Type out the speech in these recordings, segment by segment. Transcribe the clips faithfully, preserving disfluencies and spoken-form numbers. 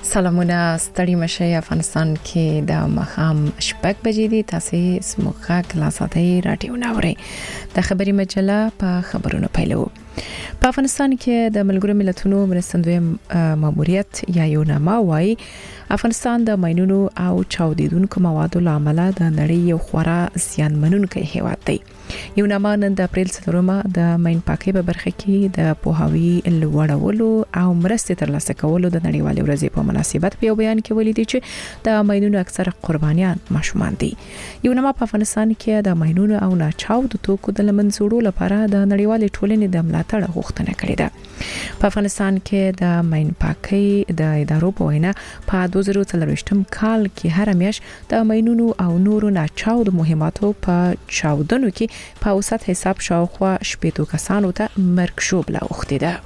سلامونه ستړي مشه افغانستان کې د مخام شپږ بجې دي تاسو سموخه کلاساتي رادیو ناوري د خبري مجله په خبرونو پیلو په افغانستان کې د ملګرو ملتونو مرستندوی ماموریت یا یوناما وايي افغانستان د ماینونو او چاودیدونکو موادو لامل د نړۍ یو خورا زیانمنونکي هیواد دی. یوناما نن د اپریل څلورمه د ماین پاکي په برخه کې د پوهاوی لوړولو او مرستې ترلاسه کولو د نړیوالې ورځې په مناسبت په بیان کې ولیدي چې د ماینونو اکثره قربانیان ماشومان دي. یوناما په افغانستان کې د ماینونو او ناچاودو توکو د لمنځوړو لپاره د نړیوالې ټولنې د ملاتړ غوښتنه کړې ده. په افغانستان کې د ماین پاکي د ادارو په وینا په دوه زره څلرويشتم کال کې هر میاشت د ماینونو او نورو ناچاودو مهماتو په چاودنو کې په اوسط حساب شاوخوا شپږ کسانو ته مرګ شوبله وخته ده.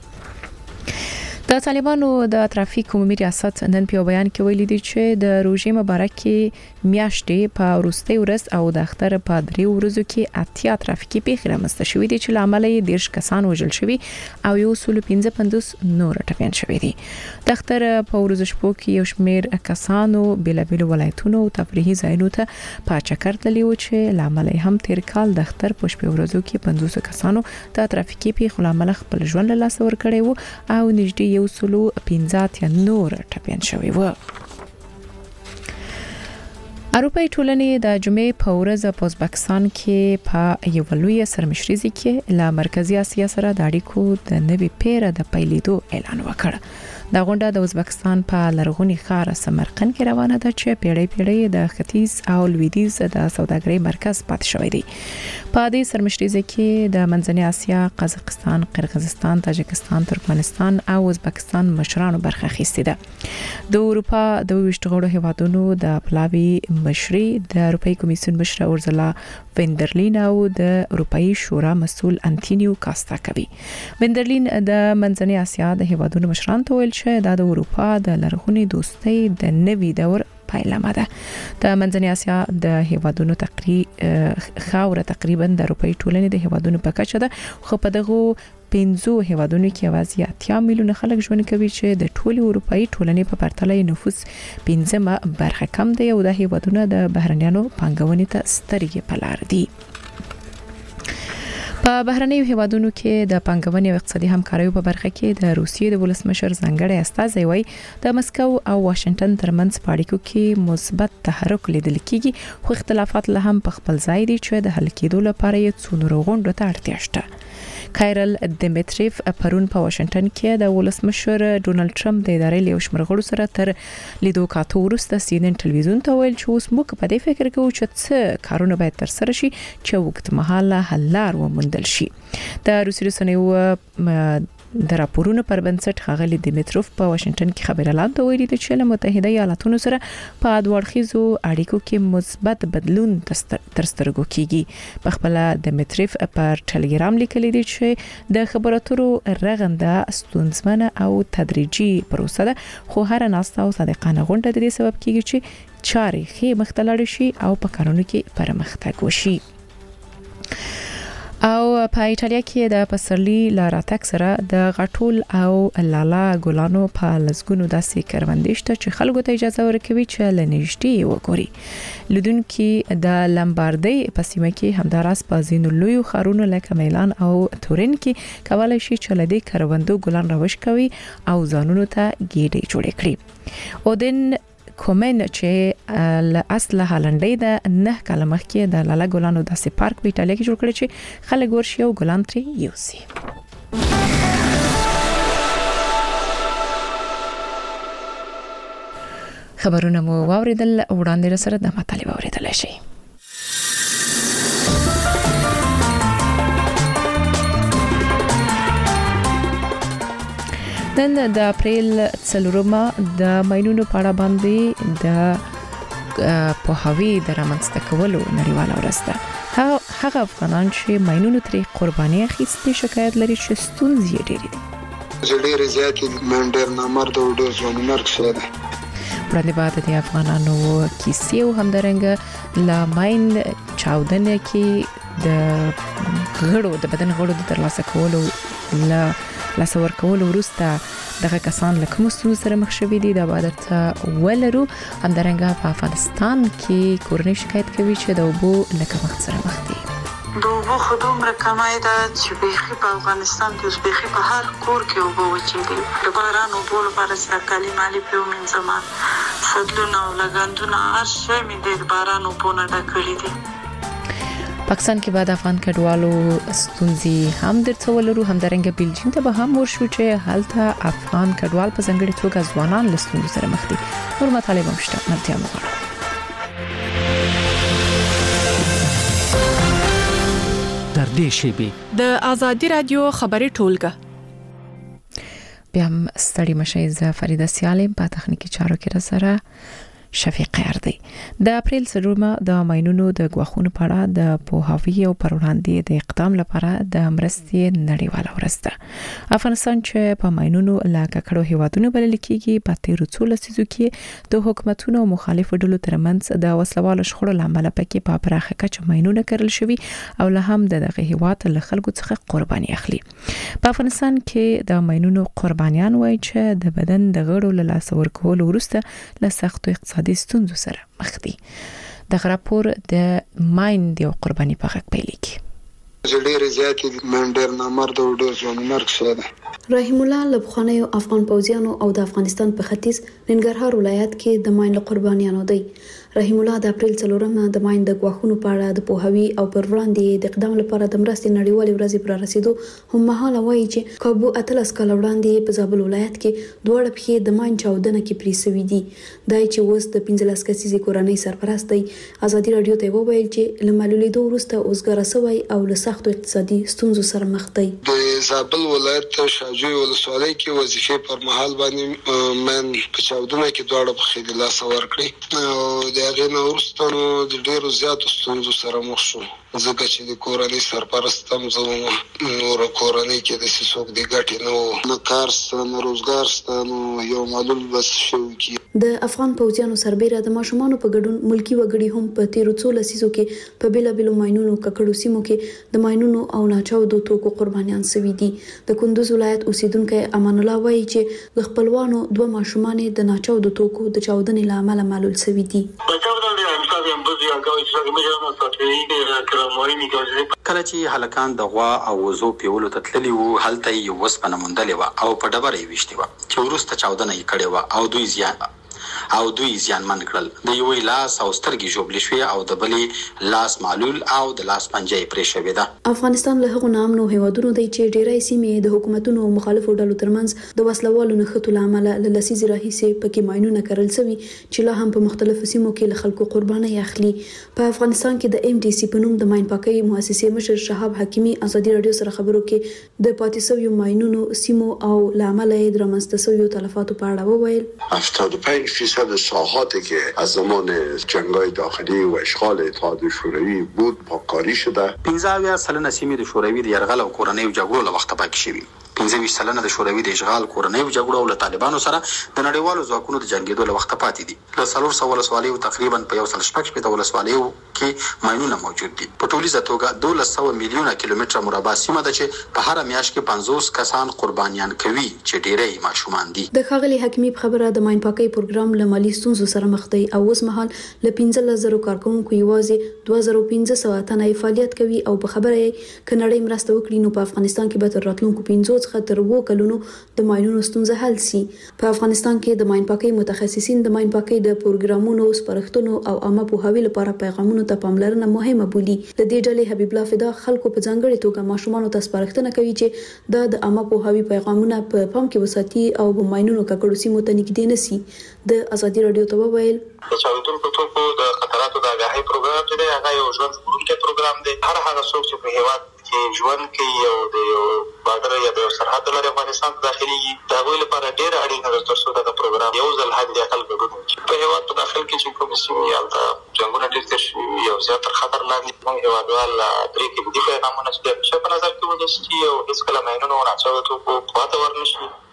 د طالبانو د ترافیک عمومي ریاست نن په بیان کې ویلي دي چې د روژې مبارکي میاشتې په وروستي ورځ او د اختر په درې ورځو کې اتیا ترافیکي پیښې رامنځته شوې دي چې لامل یې دیرش کسان وژل شوي او یو سل پنځه پنځوس نور ټپيان شوي دي. د اختر په ورځو شپو کې یو شمېر کسانو بلابل ولایتونو او تفریحي ځایونو ته په چکر تللی و چې لامل یې هم تیر کال د اختر په شپو ورځو کې پنځوس کسانو د ترافیکي پیښو لامل خپل ژوند له لاسه ورکړی وو او نږدې یو سلو پنځه نور ټپيان شوي وو. اروپای ټولنې د جمعې په ورځ په ازبکستان کې په یو لوی سرمشريزي کې له مرکزی اسیا سره د اړیکو د نوي پیره د پیلیدو اعلان وکړ. دا غونډه د ازبکستان په لرغونی ښار سمرقند کې روانه ده چې پیړۍ پیړۍ د ختیځ او لویدیځ د سوداګرۍ مرکز پاتې شوی دی. په دې سرمشريزي کې د منځنۍ اسیا، قزاقستان، قرغیزستان، تاجکستان، ترکمنستان او ازبکستان مشرانو برخه اخیستې ده. د اروپا د ویشت غړو هیوادونو د پلاوی مشري د اروپאי کمیسیون مشر اورزلا وندرلین او د اروپאי شورا مسؤل انټینیو کاستا کوي. وندرلین د منځنۍ اسیا د هیوادونو مشران ته ویل چې د اروپا د لرغونی دوستۍ د نوي دور پایلمه ده. د منځنۍ اسیا د هیوادونو تقریبا خاوره تقریبا د اروپאי ټولنې د هیوادونو په کچه ده، خو په دغه پنځو هیوادونو کې یوازې اتیا میلیونه خلک ژوند کوي چې د ټولي اروپאי ټولنې په پرتله نفوس پنځمه برخه کم دی او د هیوادونو د بهرنیانو پانګونې ته سترګې په لار دي. په بهرنیو هیوادونو کې د پانګونې او اقتصادي همکاریو په برخه کې د روسیې د ولسمشر ځانګړی استازی وایي د مسکو او واشنگټن ترمنځ په اړیکو کې مثبت تحرک لیدل کیږي، خو اختلافات له هم په خپل ځای دي چې د حل کېدو لپاره یې څو نورو غونډو ته اړتیا شته. کایرل دمیتریف پرون په واشنگټن کې د ولسمشر ډونالد ټرمپ د ادارې له شمېر غړو سره تر لیدو کاتو وروسته سی ان ان ټلویزیون ته ویل چې اوس موږ په دې فکر کوو چې څه کارونه باید تر سره شي چې وختمحاله حل لار وموندل شي. د روسي رسنیو د راپورونو پر بنسټ ښاغلي دمیتروف په واشنگټن کې خبريالانو ته ویلي چې له متحده ایالاتونو سره په دوړخیزو اړیکو کې مثبت بدلون تر سترګو کیږي. په خپل دمیتروف پر ټلګرام لیکلي دي چې د خبرو اترو رغنده ستونزمنه او تدریجي پروسه ده، خو هر ناسته او صادقانه غونډه د دې سبب کیږي چې چارې ښه مختلړ شي او په کارونو کې پرمختګ وشي. او په ایټالیا کې د پسرلی لاراتک سره د غټول او لالا ګلانو په لزګونو داسې کروندېشته چې خلکو ته اجازه ورکوي چې لنیشتي وګوري. لودونکو د لمباردی په سیمه کې همداراز په زینو لوی خارونو لکه میلان او تورین کې کولای شي چې لدی کروندو ګلان راوښ کوي او ځانونو ته ګېډې جوړې کړي. اودن کومن چې ل اصله هالنډي د نه کاله مخکې د لالا ګلانو داسې پارک په ایټالیا کې جوړ کړی چې خلک ورشي او ګلان ترې یوسي. خبرونه مو واوریدل، وړاندې سره د مطالبه اوریدل شي. نن د اپریل څلورمه د ماینونو په اړه باندې د پوهاوی د رامنځته کولو نړیواله ورځ ده. هغه افغانان چې ماینونو ترې قرباني اخیستې شکایت لري چې ستونزې ډېرې دي. ډېرې زیاتې منډر نامرد او ډېر ځوانمرګ شوی دی. وړاندې بعد د افغانانو کیسې او همدارنګه لا ماین چاودنه کې د غړو د بدن غړو د ترلاسه کولو لا لاسور کول وروسته دغه کسان له کومو ستونزو سره مخ شوي دي دا باید درته ولرو. همدارنګه په افغانستان کې کورنۍ شکایت کوي چې د اوبو له کمښت سره مخ دي. د اوبو خو دومره کمای ده چې بیخي په افغانستان کې اوس بیخي په هر کور کې اوبه وچېدي. د باران اوبو لپاره چې کالي مالي پرې ومینځم، سدلونه او لګندونه هر شی مې د باران اوبو نه ډک کړي دي. پاکستان کې بعد افغان کډوالو ستونزې هم درته ولرو. همدارنګه بلجیم ته به هم ورشو چې هلته افغان کډوال په ځانګړي توګه ځوانان له ستونزو سره مخ دي. نور مطالب هم شته، ملتیا مو غواړو. در دې شیبې د آزادي رادیو خبري ټولګه بیا هم ستړي مشي. زه فریده سیالم، په تخنیکی چارو کې را سره شفیق یاردی. د اپریل سرومه د ماینونو د غواخونو په اړه د پوهاوی او پر وړاندې د اقدام لپاره د مرستې نړیواله ورځ ده. افغانستان چې په ماینونو لا ککړو هیوادونو بلل کېږي، په تیرو څو لسیزو کې د حکومتونو او مخالفو ډلو ترمنځ د وسلوالو شخړو لامل پکې په پراخه کچه ماینونه کړل شوي او له هم دغه هیواد له خلکو څخه قرباني اخلي. په افغانستان کې د ماینونو قربانیان وایي چې د بدن د غړو له لاس ورکولو وروسته له سختو اقتصادي د ستونزو سره مخ دي. د راپور د ماین دی قرباني په غږ پیل کی. ډېر زیات منډر نامرد او ډېر ځوان مرګ شوی دی. رحیم الله لبخانیو افغان پوځیانو او د افغانستان په ختیځ ننګرهار ولایت کې د ماین قربانیانو دی. رحیم الله د اپریل څلورمه د ماین د غواخونو په اړه د پوهاوی او پر وړاندې د اقدام لپاره د مرستې نړیوالې ورځې پر رسیدو هم مهاله وایي چې کابو اتلس کال وړاندې په زابل ولایت کې دوه پښې د ماین چاودنه کې پرې سوي دي. دای چې اوس د پنځلس کسیزې کورنۍ سرپرست دی. آزادي رادیو ته وویل چې لمالولیدو وروسته اوسګره سوی او له سختو اقتصادي ستونزو سره مخ دی. د زابل ولایت شاجوی ولسوالۍ کې وظیفې پر مهال باندې من په چاودنه کې دوه پښې د لاس ورکړي او د هغه نو ورستانو د ډیرو زیاتو ستونزو سره مخ شو. ځکه چې د کورنۍ سرپرست هم زه نور کورنۍ کې د سیسوک د ګټې نو نه کار سته نه روزګار سته نو یو معلول بس شوی کی. د افغان پوځیانو سربېره د ماشومانو په ګډون ملکی وګړي هم په تیرو څو لسیزو کې په بیلابیلو ماینونو ککړو سیمو کې د ماینونو او ناچاودو توکو قربانیان شوي دي. د کندوز ولایت اوسیدونکو امان الله وایي چې د خپلوانو دوه ماشومان د ناچاودو توکو د چاودنې لامل معلول شوي دي. کله چې هلکان د غوا او وزو پیولو ته تللي وو، هلته یې وسپنه موندلې وه او په ډبره یې ویشتې وه چې وروسته چاودنه یې کړې وه او دوی زیان او دوی زیانمن کړل. د یوې لاس او سترګې ژوبلې شوې او د بلې لاس معلول او د لاس پنجه یې پرې شوې ده. افغانستان له هغو نامنو هیوادونو دی چې ډیری سیمې د حکومتونو او مخالفو ډلو ترمنځ د وسلوالو نښتو له امله له لسیزې راهیسې پکې ماینونه کرل شوي چې لا هم په مختلفو سیمو کې له خلکو قرباني اخلي. په افغانستان کې د ایم ډي سي په نوم د ماین پاکۍ مؤسسې مشر شهاب حکیمي آزادي رادیو سره خبرو کې د پاتې شویو ماینونو سیمو او له امله یې د رامنځته شویو تلفاتو په اړه وویل. هفتاد و پنج درصد ساحاتی که از زمان جنگ‌های داخلی و اشغال اتحاد شوروی بود پاککاری شده. پنځه اویا سلنه سیمې د شوروي د یرغل او کورنیو جګړو له وخته پاکې شوي. پنځه ویشت سلنه د شوروي د اشغال کورنیو جګړو او له طالبانو سره د نړیوالو ځواکونو د جنګېدو له وخته پاتې دي. له څلور سوه ولسوالیو تقریبا په یو سل شپږ شپېته ولسوالیو کې ماینونه موجود دي. په ټولیزه توګه دولس سوه میلیونه کیلومتره مربع سیمه ده چې په هره میاشت کې پنځوس کسان قربانیان کوي چې ډیری ماشومان دي. د ښاغلي حکیمي په خبره د ماین پاکۍ پروګرام له مالي ستونزو سره مخ دی او اوس مهال له پنځلس زره کارکونکو یوازې دوه زره پنځه سوه تنه فعالیت کوي او په خبره یې که نړۍ مرسته وکړي نو په افغانستان کې به تر راتلونکو پنځو څخه تر اووه کلونو د ماینونو ستونزه حل شي. په افغانستان کې د ماین پاکۍ متخصصین د ماین پاکۍ د پروګرامونو سپارښتنو او عامه پوهاوي لپاره پیغامونو ته پاملرنه مهمه بولي. د دې ډلې حبیب الله فدا خلکو په ځانګړي توګه ماشومانو ته سپارښتنه کوي چې دا د عامه پوهاوي پیغامونه په پام کې وساتي او په ماینونو ککړو سیمو ته نږدې نشي. د آزادي رادیو ته وویل د چاودونکو توکو د خطراتو د آګاهۍ پروګرام چې دی هغه یو ژوند ژغورونکی پروګرام دی. هر هغه څوک چې په هیواد کې ژوند کوي او د یو بارډر یا د یو سرحد لري افغانستان ته داخليږي د هغوی لپاره ډېر اړینه ده تر څو دغه پروګرام یو ځل هم د عقل ګډون وکړي. په هیواد په داخل کې چې کومې سیمې هلته جنګونه ډېر تېر شوي وي او زیات تر خطر لاندې موږ هیوادوال درې کلیدي پیغامونه چې همیشه په نظر کې ونیسي او هېڅکله ماینونو او ناچاودو توکو خواته ورنشي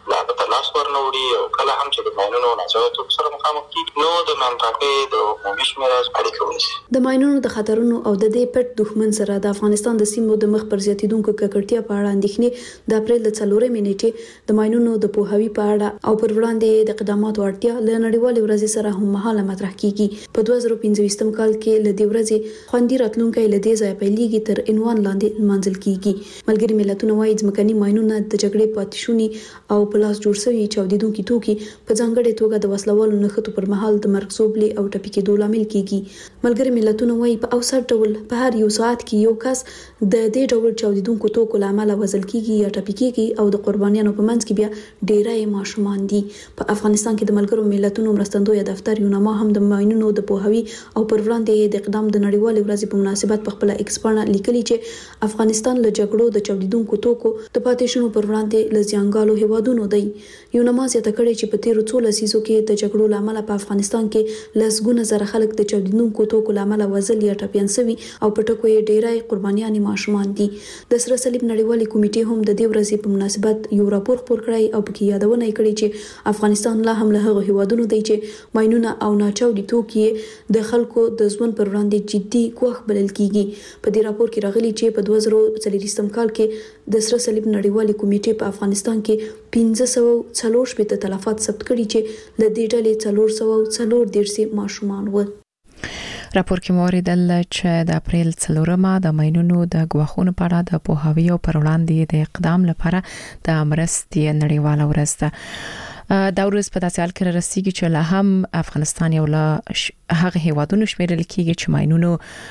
لا به لاس ورنوړي او کله هم چې د ماینونو ناځوایه سره مخامخ کیږي نو د ماینپاکۍ د عمومي شمېره اړیکه ونیسي. د ماینونو د خطرونو او د دې پټ دښمن سره د افغانستان د سیمو د مخ پر زیاتیدونکو ککړتیا په اړه اندېښنې د اپریل د څلورمې نیټې د ماینونو د پوهاوي په اړه او پر وړاندې د اقداماتو اړتیا له نړیوالې ورځې سره هم مهاله مطرح کیږي. په دوه زره پنځه ویشتم کال کې له دې ورځې خوندي راتلونکي له دې ځایه پیلېږي تر عنوان لاندې منځل کیږي. ملګري ملتونه وايي ځمکني ماینونه د جګړې پاتېشوني او په لاس جوړ شوي چاودیدونکي توکي په ځانګړې توګه د وسلوالو نښتو پر مهال د مرګ زوبلې او ټپي کېدو لامل کیږي. ملګري ملتونه وايي په اوسط ډول په هر یو ساعت کې یو کس د دې ډول چاودیدونکو توکو لامل وژل کیږي یا ټپي کیږي او د قربانیانو په منځ کې بیا ډیری ماشومان دي. په افغانستان کې د ملګرو ملتونو مرستندوی دفتر یوناما هم د ماینونو د پوهاوي او پر وړاندې د اقدام د نړیوالې ورځې په مناسبت په خپل ایکسپانا لیکلي چې افغانستان له جګړو د چاودیدونکو توکو د پاتېشونو پر وړاندې له زیانګالو هیوادونو دی. یوناما زیاته کړې چې په تیرو څو لسیزو کې د جګړو لامل په افغانستان کې لسګونه زره خلک د چاودیدونکو توکو لامل وژل یا ټپيان شوي او په ټکو یې ډیری قربانیان ماشومان دي. د سره صلیب نړیوالې کمیټې هم د دې ورځې په مناسبت یو راپور خپور کړی او پکې یادونه کړې چې افغانستان لا هم له هغو هیوادونو دی چې ماینونه او ناچاودي توکي د خلکو د ژوند پر وړاندې جدي ګواښ بلل کیږي. په دې راپور کې راغلي چې په دوه زره څلوېښتم کال کې د سره صلیب نړیوالې کمیټې په افغانستان کې پنځه سوه څلور شپېته تلفات ثبت کړي چې له دې ډلې څلور سوه څلور دېرش ماشومان و. راپور کې موریدل چې د اپریل څلورمه د ماینونو د ګواښونو په اړه د پوهاوي او پر وړاندې د اقدام لپاره د مرستې نړیواله ورځ ده. دا ورځ په داسې حال کې رسیږي چې لا هم افغانستان یو له هغه هیوادونو شمیرل کیږي چې ماینونو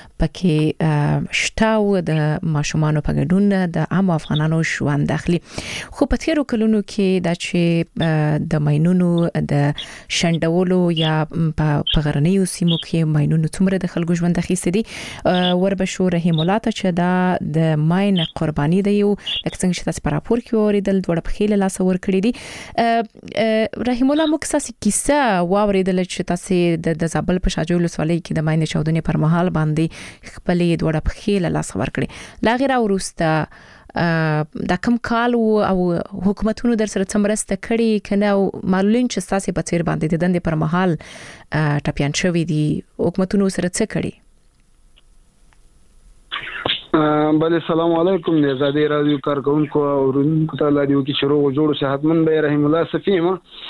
پکې شته او د ماشومانو په ګډون د عام افغانانو ژوند داخلي. خو په تیرو کلونو کې دا چې د ماینونو د شندولو یا په غرنیو سیمو کې ماینونو څومره د خلکو ژوند اخیستي دي وربشو رحیم الله ته چې دا د ماین قرباني دی او لکه څنګه چې تاسو په راپور کې اوریدل دوړه په خېل لاس ور کړی دي. رحیم الله مو کیسه کیسه واوریدل چې تاسو د زابل په شاجوی ولسوالۍ کې د ماین چاودنې پر مهال باندې خپلې دوړه په خېل لاس ور کړی. لا غیر اوروسته دا کوم کال او حکومتونو در سره څمرسته کړي کنه او معلومین چې تاسو په تیر باندې د دندې پر مهال ټپيان شوی دي حکومتونو سره څه کړي؟ بله سلام علیکم د آزادي رادیو کارکونکو او ورونکو ته لادیو کې شروع جوړ صحتمن به رحیم الله سفیمه.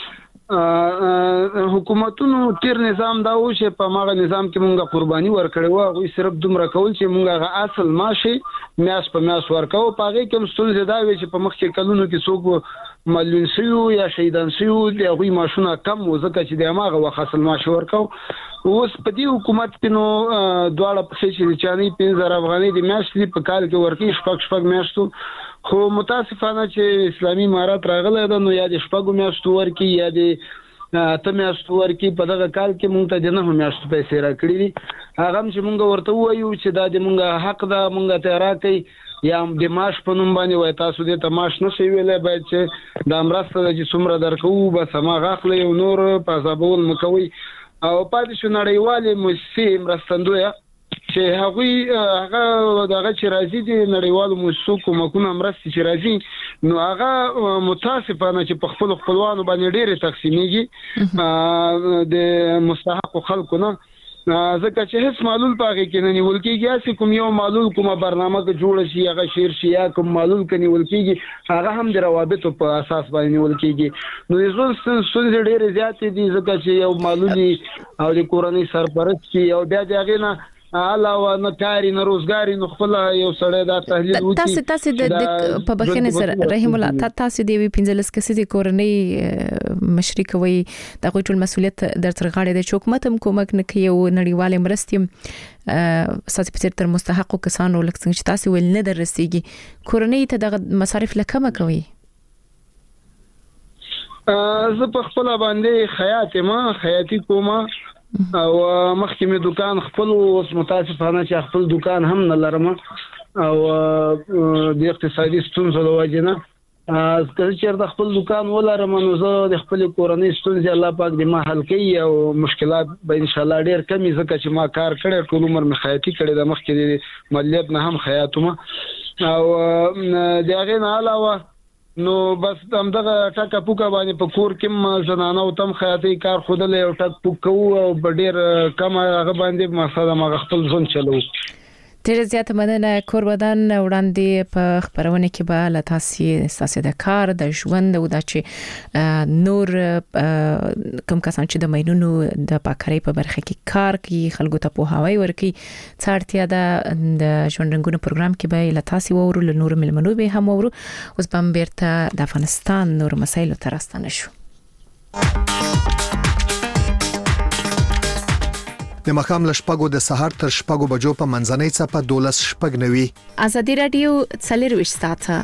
حکومتونو تیر نظام دا و چې په ماغه نظام کې مونږه قرباني ورکړې و او صرف دومره کول چې مونږه اصل ماشي میاس په میاس ورکاو پاغه کوم ستونزې دا وي چې په مخ کې کلونو کې څوک مليون سيو یا شهیدان سيو د هغوی ماشونه کم وزکه چې د ماغه وخت اصل ماشي ورکاو. اوس په دې حکومت کې نو دواړه په چې چاني پنځه افغاني د میاشتې په کال کې ورکی شپږ شپږ میاشتو خو متاسفانه چې اسلامي امارات راغله ده نو یا د شپږ میاشتو ورکی یا د ته میاشتو ورکی په دغه کال کې مونږ ته د نه میاشتو پیسې راکړي دي. هغه چې مونږ ورته وایو چې دا د مونږ حق ده مونږ ته راکړي یا د ماش په نوم باندې وای تاسو دې ته ماش نشي ویلې باید چې د امرسته د څومره درکو بس ما غاخله یو نور په ځابول مکوي او پاتې شو نړیوالې موسسې مرستندویه چې هغوی هغه دغه چې راځي د نړیوالو موسسو کومکونه مرستې چې راځي نو هغه متاسفانه چې په خپل خپلوانو باندې ډېرې تقسیمیږي د مستحق خلکو نه ځکه چې هیڅ معلول پاږي کې نه نیول کېږي چې کوم یو معلول کومه برنامه کې جوړ شي هغه شیر شي یا کوم معلول کې نیول کېږي هغه هم د روابطو په اساس باندې نیول کېږي. نو یزول ستونزې ډېرې زیاتې دي ځکه چې یو معلولي او د کورنۍ سرپرست شي او بیا د هغې نه علاوه نه کاری نه روزګاری نو خپل یو سړی دا تحلیل وکړي. تاسو تاسو د په بخښنه سره رحیم الله تاسو د وی پنځلس کسې کورنۍ مشري کوي دا غوښ ټول مسولیت در تر غاړه د حکومت هم کومک نه کوي او نړیواله مرستې ساتي په تر مستحق کسانو لکه څنګه چې تاسو ول نه درسيږي کورنۍ ته د مصارف لکه کوي. زه په خپل باندې خیاطه ما خیاطي کومه او مخکې مې دکان خپل اوس متاسفانه چې خپل دکان هم نه لرم او د اقتصادي ستونزو له وجې نه ځکه چې د خپل دکان ولرم نو زه د خپل کورنۍ ستونزې الله پاک دې ما حل کړي او مشکلات به ان شاء الله ډېر کمی ځکه چې ما کار کړی ټول عمر مې خیاطي کړې د مخکې د مالیات نه هم خیاطوم او د هغې نه علاوه نو بس همدغه ټکه پوکه باندې په کور کې زنانه او تم خیاطي کار خودلې او ټک پوک کوو او ډېر کم هغه باندې مقصد ما خپل ځون چلو. ډېر زیات مننه کوربدان وړاندې په خبرونه کې به له تاسو ساسه د کار د ژوند او د چې نور کوم کسان چې د مېنونو د پاکرۍ په برخه کې کار کوي خلکو ته په هواي ورکی څارتیا د ژوند رنگونو پروګرام کې به له تاسو وورو له نور ملمنو به هم وورو اوس به بیرته د افغانستان نور مسایلو ترستانه شو. د مخام لشپګو د سحر تر شپګو بجو په منځنۍ څپه دولس شپګ نوي. ازادي رادیو څلور ساعته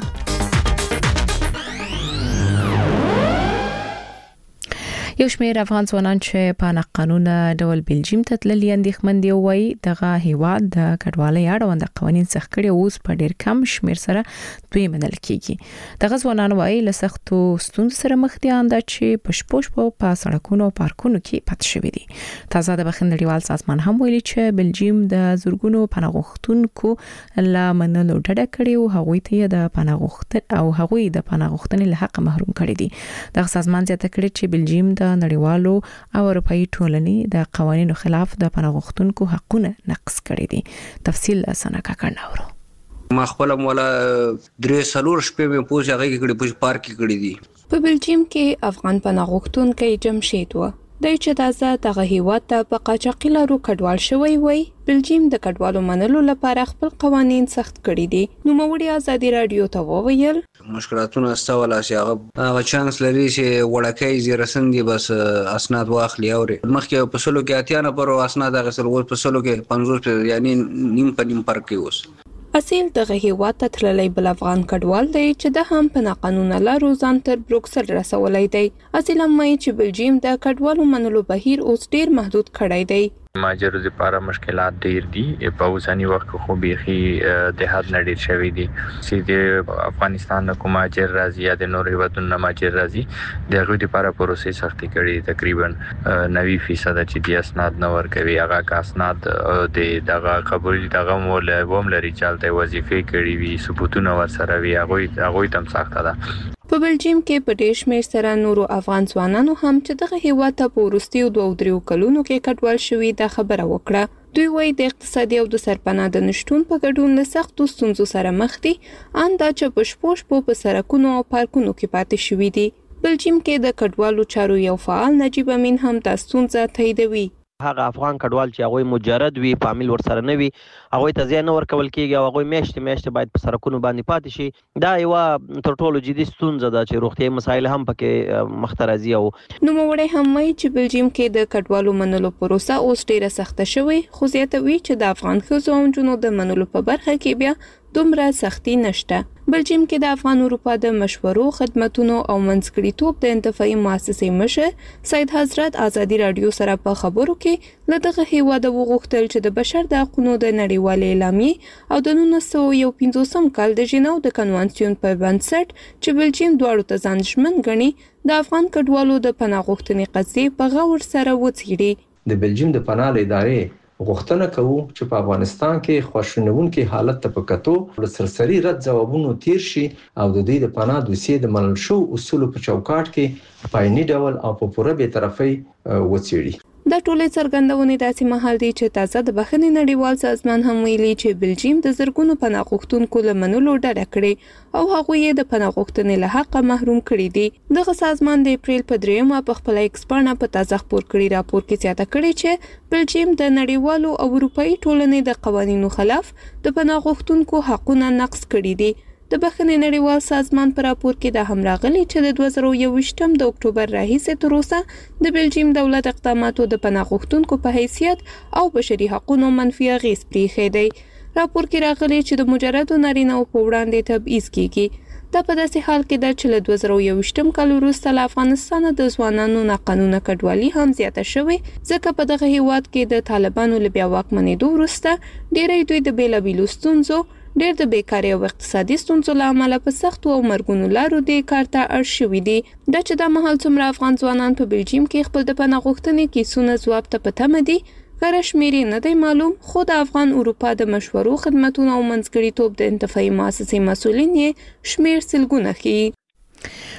یو شمېر افغان ځوانان چې په ناقانونه ډول بلجیم ته تللي اندېښمن دي وایي دغه هیواد د کډوالۍ اړوند قوانين سخت کړي اوس په ډېر کم شمېر سره دوی منل کیږي. دغه ځوانان وایي له سختو ستونزو سره مخ دي انده چې پښپوش په سړکونو او پارکونو کې پات شوي دي. تازه د بخښنړیوال سازمان هم ویلي چې بلجیم د زورګونو پناهغښتونکو لا منلو ډډه کړي او هغوی ته د پناهغښتن او هغوی د پناهغښتنې له حق محروم کړي دي. دغه سازمان زیاته کړي چې بلجیم د نړیوالو او اروپאי ټولنې د قوانینو خلاف د پناهغښتونکو حقونه نقض کړي دي. تفصیل اسانه کا کړناورو. ما خپل مولا درې سلور شپې مې پوښ هغه کې کړي پوښ پارک کې کړي دي. په بلجیم کې افغان پناهغښتونکو جمشید و د چې تازه دغه هیواد ته په قاچاقي لارو کډوال شوی وای. بلجیم د کډوالو منلو لپاره خپل قوانين سخت کړي دي. نو موړي ازادي رادیو ته وویل مشکلاتونه استول اسی هغه هغه چانس لري چې وړکې زیرسن دي بس اسناد واخلي او مخکې په سلو کې اتیا نه پر اسناد غسل ول په سلو کې پنځوس یعنی نیم په نیم پر کې اوس اصل دغه هیواد ته تللی بل افغان کډوال دی چې د هم په ناقانونه لارو ځان تر بروکسل رسولای دی. اصل هم چې بلجیم د کډوالو منلو بهیر اوس ډیر محدود کړی دی. ماجر لپاره مشکلات ډیر دي په اوسنی وخت خو بيخي د حد نه ډیر شوی دي چې د افغانستان کوم ماجر راځي یا د نور هیوادونو ماجر راځي د هغه لپاره پروسې سختي کړي تقریبا نوي فیصد چې د اسناد نه ورکوي هغه کا اسناد د دغه قبول دغه مول ووم لري چالتې وظیفه کړي وي ثبوتونه ورسره وي هغه هغه تم سخته ده. په بلجیم کې په ډېر شمېر سره نورو افغان ځوانانو هم چې دغه هیواد ته په وروستیو دوه دریو کلونو کې کډوال شوي دا خبره وکړه. دوی وایي د اقتصادي او د سرپناه د نشټون په ګډون له سختو ستونزو سره مخ دي انده چې پښپوش په سړکونو او پارکونو کې پاتې شوي دي. بلجیم کې د کډوالو چارو یو فعال نجیب امین هم دا ستونزه تاییدوي. هغه افغان کډوال چې هغه مجرد وي فامیل ورسره نه وي هغه ته ځای نه ورکول کیږي او هغه میاشتې میاشتې باید په سرکونو باندې پاتې شي. دا یو تر ټولو جدي ستونزه ده چې روغتیايي مسایل هم پکې مخترزي او نو موړی هم وایي چې بلجیم کې د کډوالو منلو پروسه اوس ډیره سخته شوې خو زیاتوي چې د افغان ښځو او نجونو د منلو په برخه کې بیا دومره سختی نشته. بلجیم کې د افغان اروپا د مشورو خدماتونو او منځګړیتوب د انتفاعي مؤسسې مشر سید حضرت ازادي رادیو سره په خبرو کې لدغه هیواد وغوښتل چې د بشر د حقوقو د نړیوالې اعلامیې او د نولس سوه یو پنځوسم کال د ژنو د کنوانسیون په بنسټ چې بلجیم دواړو ته ځان ژمن ګڼي د افغان کډوالو د پناه غوښتنې قضیې په غور سره وڅېړي. د بلجیم د پناه ادارې غوښتنه کوو چې په افغانستان کې خواشینونکي حالت ته په کتو له سرسري رد ځوابونو تیر شي او د دوی د پناه دوسیې د منل شو اصولو په چوکاټ کې په عیني ډول او په پوره بې طرفۍ وڅېړي. دا ټولې څرګندونې داسې مهال دي چې تازه د بخښنې نړیوال سازمان هم ویلي چې بلجیم د زرګونو پناه غوښتونکو له منلو ډډه کړې او هغوی یې د پناه غوښتنې له حقه محروم کړي دي. دغه سازمان د اپریل په دریمه په خپل ایکس پاڼه په تازه خپور کړي راپور کې زیاته کړې چې بلجیم د نړیوالو او اروپאי ټولنې د قوانینو خلاف د پناه غوښتونکو حقونه نقض کړي دي. د بخښنې نړیوال سازمان په راپور کې دا هم راغلي چې د دوه زره یوویشتم د اکتوبر راهیسې تر اوسه د بلجیم دولت اقداماتو د پناه غوښتونکو په حیثیت او بشري حقوقو منفي اغېز پرېښی دی. راپور کې راغلي چې د مجردو نارینه‌و په وړاندې تبعیض کیږي. دا په داسې حال کې ده چې له دوه زره یوویشتم کال وروسته له افغانستانه د ځوانانو ناقانونه کډوالي هم زیاته شوې ځکه په دغه هیواد کې د طالبانو له بیا واکمنېدو وروسته ډېری دوی د بېلابېلو ستونزو ډېر د بیکارۍ او اقتصادي ستونزو له امله په سختو او مرګونو لارو دې کار ته اړ شوي دي. دا چې دا مهال څومره افغان ځوانان په بلجیم کې خپل د پناه غوښتنې کیسونه ځواب ته په تمه دي غره شمېر یې نه دی معلوم خو د افغان اروپا د مشورو خدمتونو او منځګړیتوب د انتفاعي مؤسسې مسؤلین یې شمېر سلګونه ښیي.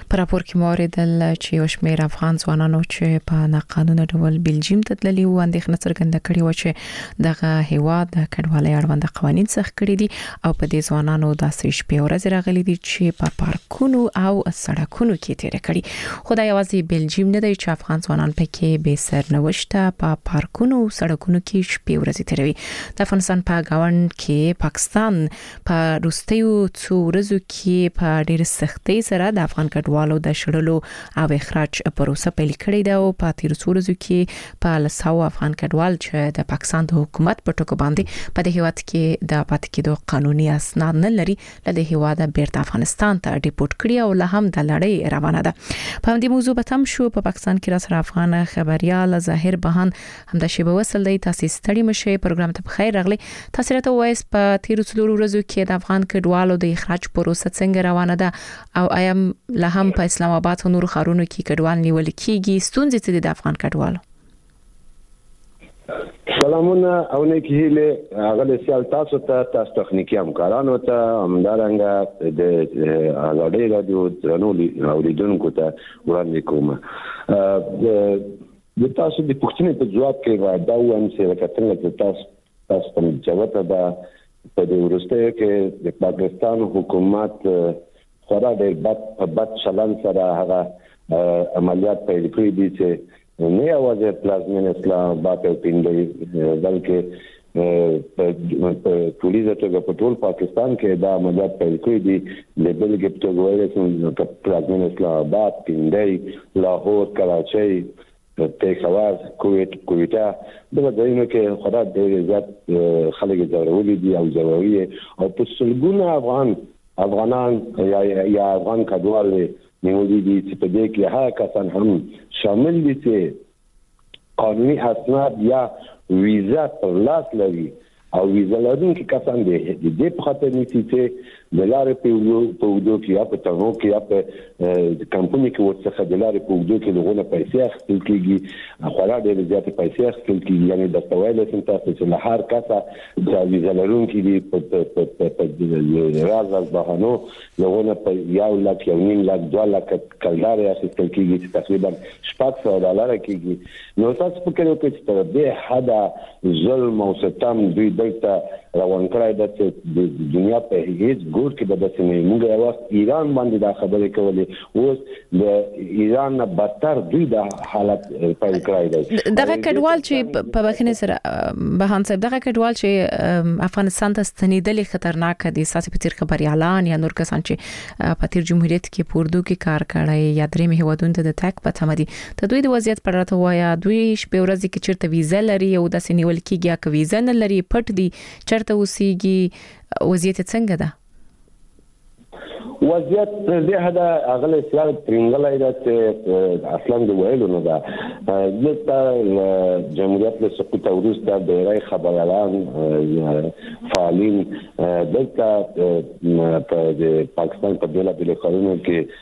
په راپور کې موریدل چې یو شمېر افغان ځوانانو چې په ناقانونه ډول بلجیم ته تللي وو اندېښنه څرګنده کړې و چې دغه هیواد د کډوالۍ اړوند قوانين سخت کړي دي او په دې ځوانانو داسې شپې ورځې راغلي دي چې په پارکونو او سړکونو کې تیر کړي. خدای یوازې بلجیم نه دی چې افغان ځوانان پکې به سرنوشته په پارکونو او سړکونو کې شپې ورځې تیروي. د افغانستان په گاوند کې پاکستان په روستیو څو ورځو کې په ډېر سختۍ سره د افغان کډوالو د شړلو او اخراج پروسه پیل کړې ده او په تیر څو ورځو کې په لساو افغان کډوال چې د پاکستان د حکومت په ټکو باندې په دې هیواد کې د پاتې کېدو قانوني اسناد نه لري له دې هیواده بیرته افغانستان ته ډیپورټ کړي او له هم د لړۍ روانه ده. په دې موضوع به تم شو. په پاکستان کې را سره افغان خبريال ظاهر بهان هم د شیبه وصل دی. تاسو ستړي مشه پروګرام ته بخیر راغلی. تاسو راته وایس په تیر څو ورځو کې د افغان کډوالو د اخراج پروسه څنګه روانه ده او ایم له هم په اسلام آباد او نور ښارونو کې کډوال نیول کیږي؟ ستونزې څه دي د افغان کډوالو؟ سلامونه او نیکی هیله هغه سیال تاسو ته تاسو تخنیکی همکارانو ته همدارنګه د ازادي رادیو درنو اوریدونکو ته وړاندې کوم. د تاسو د پوښتنې په جواب کې دا وایم چې لکه تاسو تاسو په جواب ده په دې ورسته کې د پاکستان حکومت خورا ډېر بد بد چلن سره هغه عملیات پیل کړی دي چې نه یوازې پلازمین اسلام آباد او پیندې بلکې په ټولیزه توګه په ټول پاکستان کې دا عملیات پیل کړی دي. د بلګې په توګه وایي چې پلازمین اسلام آباد، پیندې، لاهور، کراچۍ، پیښور، کویت، کویټا دغه ځایونو کې خورا ډېر زیات خلک ضروري دي او ضروري او په سلګونه افغان افغانان یا یا افغان کډوال نیولې دي چې په دې کې هغه کسان هم شامل دي چې قانوني اسناد یا ویزا پر لاس لري او ویزا لرونکي کسان دي د دې په خاطر نشي چې د لارې په وګړو کې یا په تنو کې یا په کمپنی کې ورڅخه د لارې په وګړو کې لغونه پیسې اخیستل کیږي، خورا ډېر زیات پیسې اخیستل کیږي. یعنی د توایل سم تاسو چې له هر کسه چې ویزا لرونکي دي په راز از بهانو لغونه په یو لک یو نیم لک دوه لک کلدار اخیستل کیږي چې تقریبا شپږ سوه ډالر کیږي. نو تاسو فکر وکړئ چې تر دې حد ظلم او ستم دوی دلته روان کړی ده چې د دنیا په هیڅ ګور کې به داسې نه موږ یو وخت ایران باندې دا خبرې کولې، اوس د ایران نه بدتر دوی دا حالت پیل کړی دی. دغه کډوال چې په بخښنې سره بهان صاحب دغه کډوال چې افغانستان ته ستنېدل خطرناک دي، ساسي په تیر خبريالان یا نور کسان چې په تیر جمهوریت کې پوردو کې کار کړی یا درې هیوادونو ته د تک په تمدي ته دوی د وضعیت پر راته وایا دوی شپه ورځ کې چیرته ویزا لري او داسې نیول کیږي یا ویزا نه لري پټ دي چرته اوسېږي وضعیت څنګه ده؟ وضعیت دې هدا اغله سیال پرنګلای ده چې اصلا د ویلو نه ده د جمهوریت له سقوط وروسته د رای خبريالان فعالین دلته په پاکستان په بل بل قانونو کې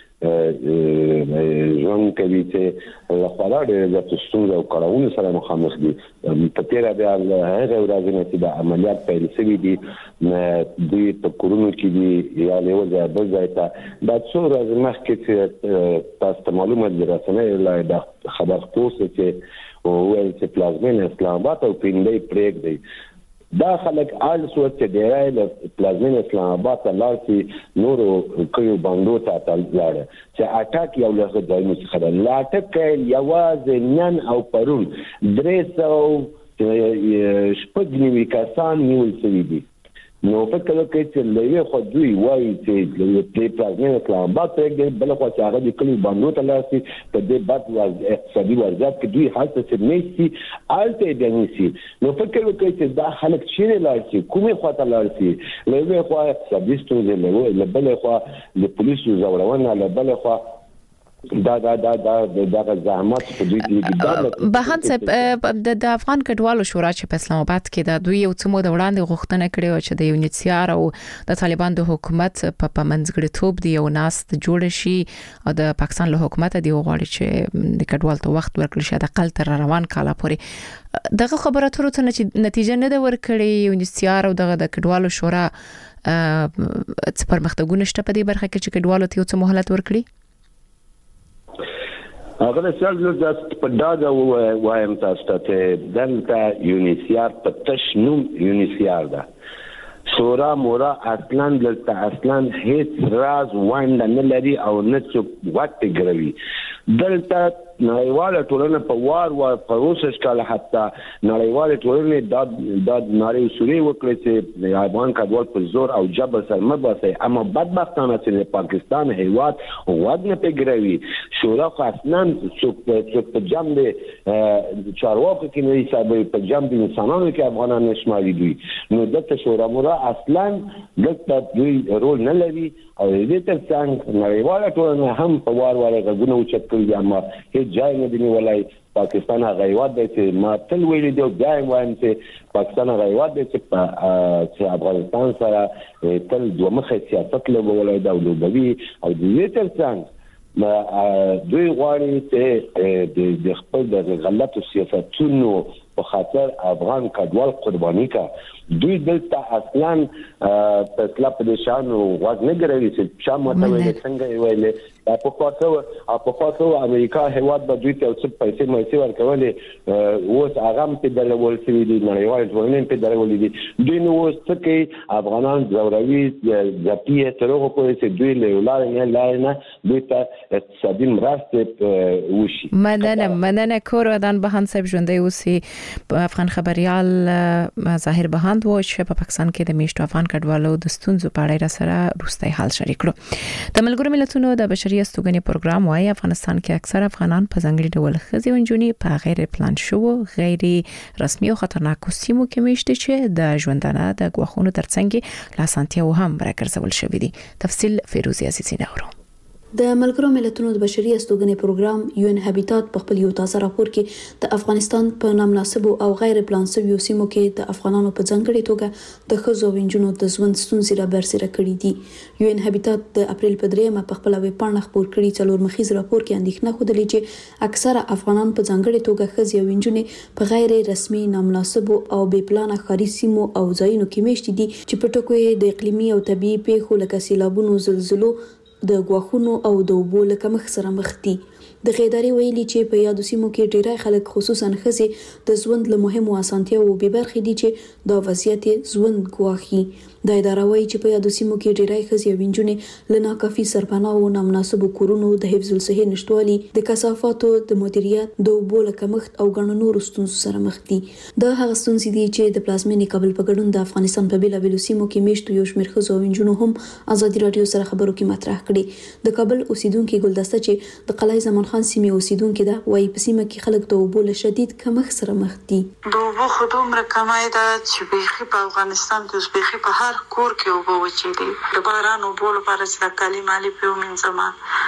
ژوند کوي چې خورا ډېر د ستونزو او کړهونو سره مخامخ دي. په تیر بیا هغه ورځ نه چې د عملیات پیل شوي دي دوی په کورونو کې دي یا له وځه بل ځای ته دا څو ورځې مخکې چې تاسو ته معلومات درسنه لا د خبر پوسټ چې ویل چې پلازمین اسلام آباد او پیندې پریک دی. دا خلک آل سوچ چې دی له پلازمین اسلام آباد ته لاړ شي نورو کيو باندو ته لاړ چې اټاک یو له ځایونو څخه د لاټک یوازې نن او پرون درې سوه شپږ نوي کسان نیول شوي دي. نو فکر وکړئ چې لوی خو دوی وایي چې د پلازمین اسلام آباد ته بل خو چې هغه د کلی باندې ته لاسي په دې بد وضع اقتصادي وضعیت کې دوی حالت څه نه شي الته دی نشي. نو فکر وکړئ چې دا خلک چیرې لاسي کومه خواته لاسي لوی خو اقتصادي ستونزې له بل خو د پولیسو زورونه له بل خو دا دا دا دا د زحمت په دې کې بهان صاحب د افغان کډوالو شورا چې په اسلام آباد کې د دوی یو څه مو د وړاندې غوښتنه کړې و چې د یونیسیار او د طالبان د حکومت په پمنځګړیتوب دی یو ناست جوړ شي او د پاکستان له حکومت دی غواړي چې د کډوال ته وخت ورکړي شي د اقل تر روان کاله پورې دغه خبره تر اوسه نتیجه نه ده ورکړې. یونیسیار او دغه د کډوالو شورا څه پرمختګونه شته په دې برخه کې چې کډوالو ته یو څه مهلت ورکړي؟ هغه څل د پداده وایم تاسو ته دلته یونیسیار په تشنوم یونیسیار ده شورا مورا اصلا دلته اصلا هیڅ راز وانده نه لري او نه څوک وټ ګروي دلته نړیواله ټولنه په وار وار په اوسه کال حتی نړیواله ټولنه د د نړۍ سوري وکړي چې افغان کډوال په زور او جبر سره مباسي اما بدبختانه چې پاکستان هیواد واد نه پیګروي شورا خو اصلا څوک په جام دي چارواکو کې نه حساب په جام دي انسانانو کې افغانان نشماري دي نو دغه شورا مورا اصلا دغه دوی رول نه لري او دې تر څنګه نړیواله ټولنه هم په وار وار غوونه اوچت کړي اما هیڅ ځای نه دی ولای پاکستان هغه هیواد دی چې ما تل ویلي دی دایم وایم چې پاکستان هغه هیواد دی چې افغانستان سره تل دوه مخه سیاست لوبولای دا ولوبوي او دې تر څنګه دوی غواړي چې د خپل د غلطو سیاستونو په خاطر افغان کډوال قرباني کا دوی دلته اصلا فیصله په دې شان واغ نه ګرځي چې شام متوي څنګه ویلې په خاطر او په خاطر امریکا هیواد به دوی ته څه پیسې مېسي ورکولې اوس هغه په دلول سوي دي نړیوال ټولنې په دلول دي دوی نو اوس څه کوي افغانان زوروي ځپیه تر هغه پورې چې دوی له ولای نه لای نه دوی ته اقتصادي مرسته وشي مننه مننه کورودان بهان صاحب ژوندۍ اوسي افغان خبريال ظاهر بهاند و چې په پاکستان کې د میشتو افغان کډوالو د ستونزو په اړه را سره روستي حال شریک کړو د ملګرو ملتونو د بشري استوګنې پروګرام وايي افغانستان کې اکثر افغانان په ځنګړي ډول خزي ونجونی په غیر پلان شو غیر رسمي او خطرناکو سیمو کې میشته چې د ژوندانه د غوښونو ترڅنګ لاسانتیا هم برګرځول شوې دي تفصیل فیروزی عزیزی نورو د ملګرو ملتونو د بشري استوګنې پروګرام یو ان هابیټات په خپل یو تازه راپور کې د افغانستان په نامناسبو او غیر پلان شویو سیمو کې د افغانانو په ځانګړي توګه د خزو وینجونو د ژوند ستونزې را برسېره کړې دي یو ان هابیټات د اپریل په دریمه په خپل ویب پاڼه خپور کړی څلور مخیز راپور کې اندېښنه خوده چې اکثره افغانان په ځانګړي توګه خزي وینجونې په غیر رسمي نامناسبو او بې پلانه ښاري سیمو او ځایونو کې میشتي دي چې په ټکو یې د اقلیمي او طبيعي پیښو لکه سیلابونو زلزلو د غواخونو او د اوبو لکه مخ سره مخ دي د غیداري ویلي چې په یادو سیمو کې ډیری خلک خصوصا خزي د ژوند له مهمو اسانتیاو به برخې دي چې د وضعیت ژوند غواخي د اداره وایي چې په یادو سیمو کې ډیری خزي وینجونې لنا کافي سرپناه او نامناسب کورونو د حفظ الصحه نشټوالي د کثافاتو د مدیریت د اوبو لکه مخ او غنو نور ستونزو سره مخ دي د هغه ستونزې دي چې د پلازمینې کابل په ګډون د افغانستان په بیلابیلو سیمو کې میشتو یو شمېر خزو وینجونو هم ازادي رادیو سره خبرو کې مطرح کړي د کابل اوسیدونکو ګلدسته چې د قلعه زمان خان سیمې اوسیدونکو ده وايي په سیمه کې خلک د اوبو له شدید کمښت سره مخ دي د اوبو خدوم رقمای ده چې بيخي په افغانستان کې بيخي په هر کور کې اوبو وچې دي د باران اوبو لپاره چې کالي مالی په منځما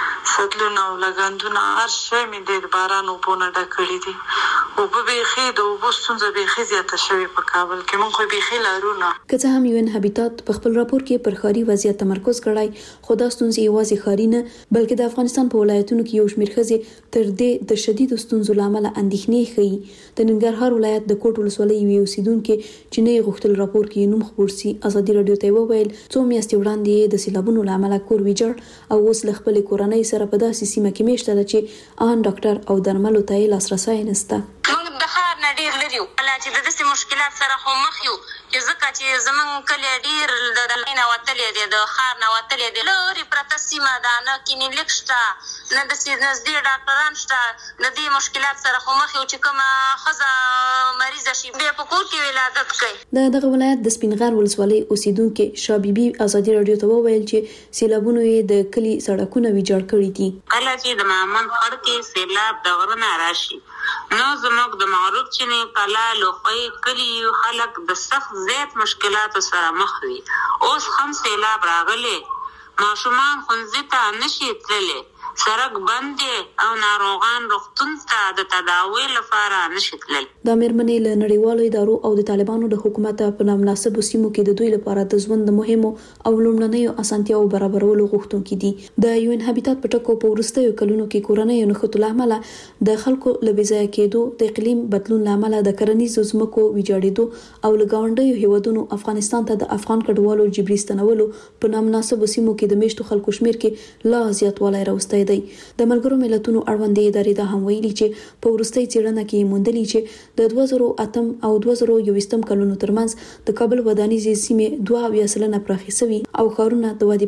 سدلونه او لګندونه هر شی مې د باران اوبو نه ډکړي دي او په بيخي د اوبو ستونزه بيخي زیاته شوی په کابل کې مونږ خو بيخي لارونه که څه هم یو ان هابیټات په خپل راپور کې پر ښاري وضعیت تمرکز کړای خو دا ستونزې یوازې ښاري نه بلکې د افغانستان په ولایتونو کې یو شمېر خزي تر دې د شدید ستونزو لامل اندېښنې ښيي د ننګرهار ولایت د کوټ ولسوالۍ یو اوسیدونکو چې نه غوښتل راپور کې نوم خبر سي ازادي رادیو ته وویل څو میاشتې وړاندې د سیلابونو لامل کور ویجړ او اوس له خپل کورنۍ سره په داسې سیمه کې میشته ده چې ان ډاکټر او درملو ته لاسرسي نشته موږ د خار نه ډیر لري ولا چې د دې مشکلات سره خو مخ یو چې ځکه چې زمون کلی ډیر د لینه وتلې دي د خار نه وتلې دي لوري پرته سیمه ده نه کینی لیکشتا نه د سید نزدې ډاکټران شته د دې مشکلات سره خو مخ یو چې کومه خزه مریض شي به په کور کې ولادت کوي د دغه ولایت د سپینغر ولسوالۍ اوسیدونکو شابيبي ازادي رادیو ته وویل چې سیلابونو یې د کلی سړکونه ویجاړ کړي دي کله چې د مامن خړ کې سیلاب د غرونه راشي نو زموږ د معروف چې نه کلا لوخي کلی خلک د سخت زیات مشکلات سره مخ وي اوس هم سیلاب راغلي ماشومان خنځ ته نشي تللی سرک بند او ناروغان روغتون ته د تداوی لپاره نشي تللی د میرمنې له نړیوالو ادارو او د طالبانو د حکومت په نامناسب سیمو کې د دوی لپاره د ژوند د مهمو او لومړنیو اسانتیاو برابرولو غوښتونکي دي د یو ان هابیټات په ټکو په ورستیو کلونو کې کورنۍ نه خطو لامل د خلکو لبیځای کېدو د اقلیم بدلون لامل د کرنیزو ځمکو ویجاړېدو او لګاونډیو هیوادونو افغانستان ته د افغان کډوالو جبري ستنولو په نامناسب سیمو کې د میشتو خلکو شمیر کې لا زیاتوالی راوستی کړی دی. د ملګرو ملتونو اړوندې ادارې دا هم ویلي چې په وروستۍ څېړنه کې موندلي چې د دوه زره اتم او دوه زره یوویشتم کلونو ترمنځ د کابل ودانیزې سیمې دوه اویا سلنه پراخې شوي او ښارونه د ودې